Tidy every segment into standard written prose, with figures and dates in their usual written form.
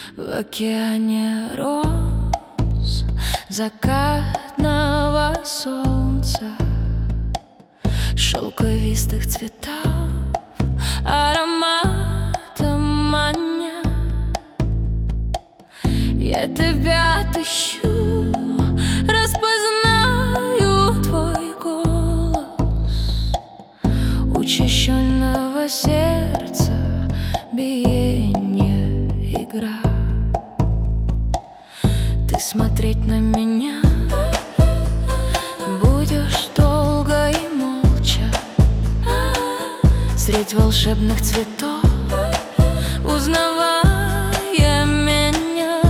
В океане роз закатного солнца, шелковистых цветов, ароматом маня. Я тебя отыщу, распознаю твой голос, учащенного сердца биение, игра. Ты смотреть на меня будешь долго и молча, средь волшебных цветов, узнавая меня.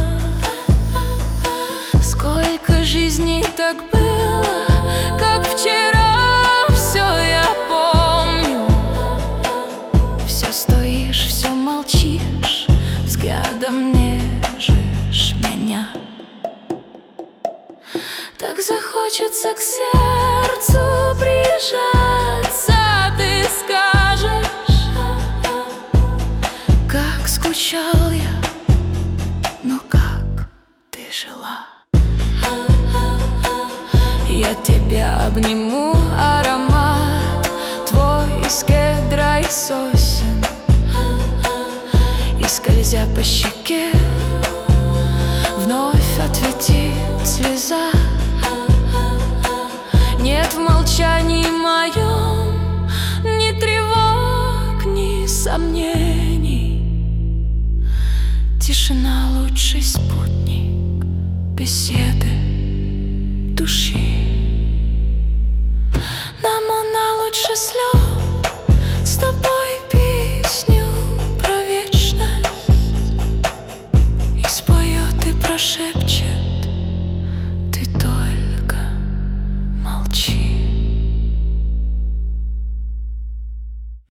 Сколько жизней так было, как вчера, все я помню. Все стоишь, все молчишь, взглядом нежишь меня. Так захочется к сердцу прижаться, ты скажешь, как скучал я, но как ты жила. Я тебя обниму, аромат твой из кедра и сосен, и скользя по щеке вновь ответит слеза. Нет в молчании моем ни тревог, ни сомнений. Тишина — лучший спутник беседы души. Нам она лучше слез, с тобой песню про вечность и споет и прошепчет